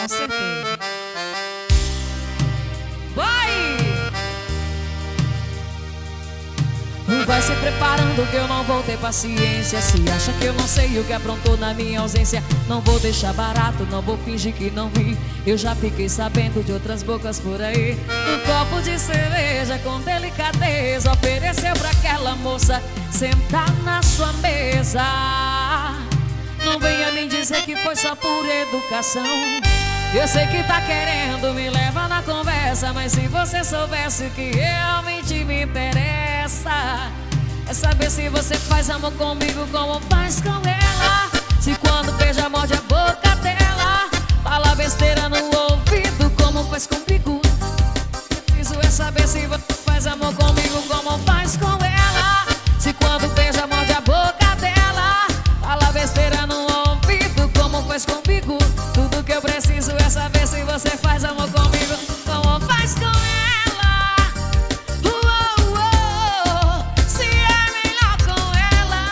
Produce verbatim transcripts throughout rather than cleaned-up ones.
com certeza. Vai! Vai se preparando que eu não vou ter paciência. Se acha que eu não sei o que aprontou na minha ausência, não vou deixar barato, não vou fingir que não vi. Eu já fiquei sabendo de outras bocas por aí. Um copo de cerveja com delicadeza ofereceu pra aquela moça sentar na sua mesa. Não venha me dizer que foi só por educação. Eu sei que tá querendo me levar na conversa, mas se você soubesse o que realmente me interessa, é saber se você faz amor comigo como faz com ela. Se quando beija morde a boca dela, fala besteira no ouvido como faz comigo. Preciso é saber se você faz amor comigo como faz com ela. Se quando beija morde a boca dela, fala besteira no ouvido como faz comigo. Tudo que eu preciso é saber se você faz amor comigo como faz com ela. Uou, uou, se é melhor com ela.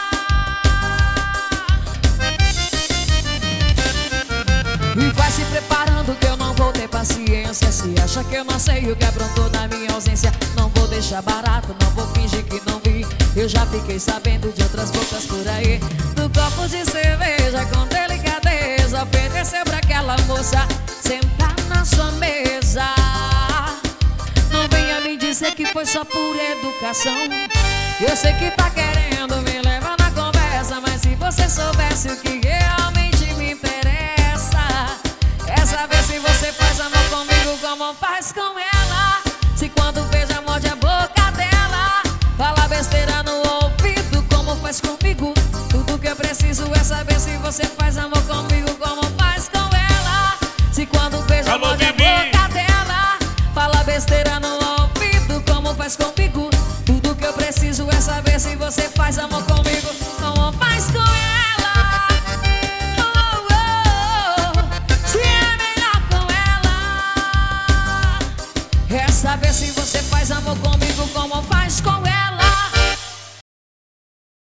E vai se preparando que eu não vou ter paciência. Se acha que eu não sei o que aprontou na minha ausência, não vou deixar barato, não vou fingir que não vi. Eu já fiquei sabendo de outras bocas por aí. Do copo de cerveja com delicadeza ofereceu pra aquela moça sentar na sua mesa. Não venha me dizer que foi só por educação. Eu sei que tá querendo me levar na conversa, mas se você soubesse o que realmente me interessa, é saber se você faz amor comigo como faz com ela. Se quando beija morde a boca dela, fala besteira no ouvido como faz comigo. Tudo que eu preciso é saber se você faz amor comigo como faz com ela. Se quando beija morde a boca dela, fala besteira no ouvido como faz comigo. Tudo que eu preciso é saber se você faz amor comigo como faz com ela. Oh, oh, oh, se é melhor com ela. É saber se você faz amor comigo como faz com ela.